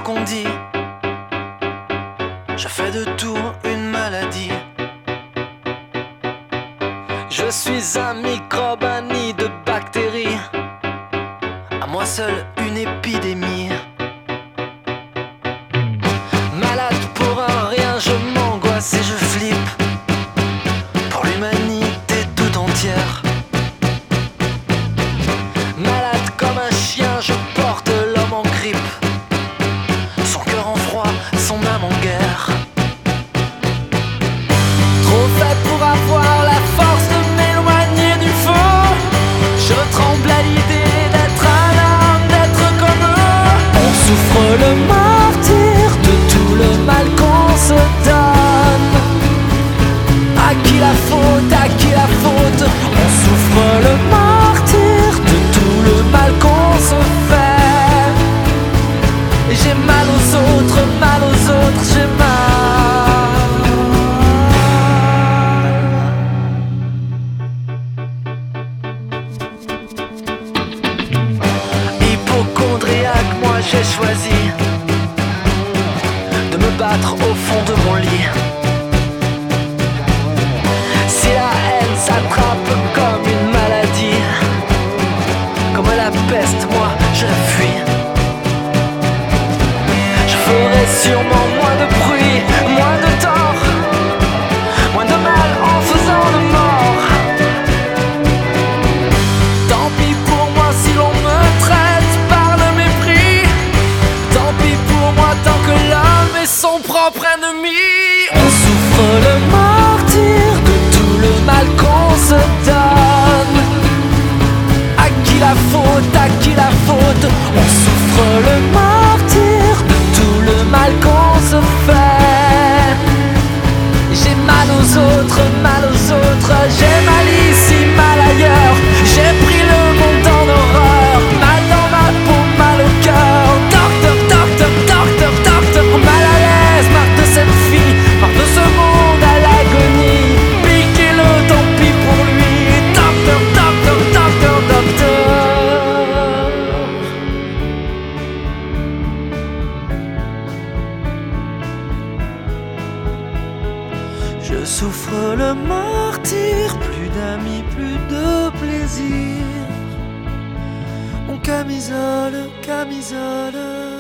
qu'on dit. Je fais de tout une maladie. Je suis un microbe, un nid de bactéries. À moi seul une épidémie. Malade pour un rien, je m'angoisse et je flippe. Pour l'humanité tout entière. Malade comme un chien, je porte l'homme en grippe. Son cœur en froid, son âme en guerre. Trop fait pour avoir la force de m'éloigner du feu. Je tremble à l'idée d'être un homme, d'être comme eux. On souffre le martyre de tout le mal qu'on se donne. À qui la faute, à qui la faute? On souffre le martyre de tout le mal qu'on se fait. Et j'ai mal aux autres, j'ai mal. Hypochondriaque, moi j'ai choisi de me battre au fond de mon lit. Si la haine s'attrape comme une maladie, comme la peste, moi je la fuis. Je ferai sûrement moins de bruit, moins de tort, moins de mal en faisant de mort. Tant pis pour moi si l'on me traite par le mépris. Tant pis pour moi tant que l'homme est son propre ennemi. On souffre le martyre de tout le mal qu'on se donne. À qui la faute, à qui la faute? On souffre le martyre de tout le mal qu'on se fait. J'ai mal aux autres, j'ai mal ici, mal ailleurs. J'ai pris le monde en horreur, mal dans ma peau, mal au cœur. Docteur, docteur, docteur, docteur, mal à l'aise, marre de cette fille, marre de ce monde à l'agonie. Piquez-le, tant pis pour lui. Docteur, docteur, docteur, docteur. Je souffre le martyre, plus d'amis, plus de plaisir. Mon camisole, camisole.